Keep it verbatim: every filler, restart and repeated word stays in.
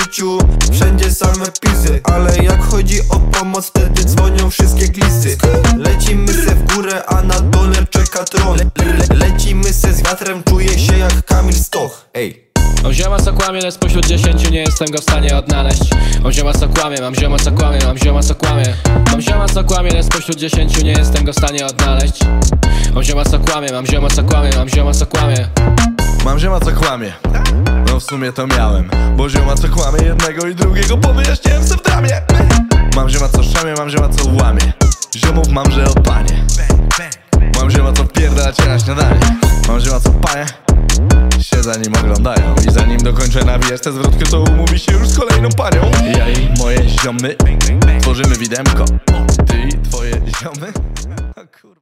życiu wszędzie same pisy, ale jak chodzi o pomoc, wtedy dzwonią wszystkie glisy. Lecimy se w górę, a na dole czeka tron. Le le lecimy se z wiatrem, czuję się jak Kamil Stoch. Ej. Mam zioma co kłamie, lecz spośród dziesięciu nie jestem go w stanie odnaleźć. Mam zioma co kłamie, mam zioma co kłamie, mam zioma co kłamie. Mam zioma co kłamie, lecz spośród dziesięciu nie jestem go w stanie odnaleźć. Mam zioma co kłamie, mam zioma co kłamie, mam zioma co kłamie. Mam zioma co kłamie, no w sumie to miałem, bo zioma co kłamie jednego i drugiego powyjaśniałem se w dramie. Mam zioma co szamie, mam zioma co łamie. Ziomów mam, że o panie. Mam zioma co wpierdala cię na śniadanie. Mam zioma co panie się za nim oglądają i zanim dokończę nawijać tę zwrotkę, to umówi się już z kolejną panią. Ja i moje ziomy tworzymy widemko. Ty i twoje ziomy.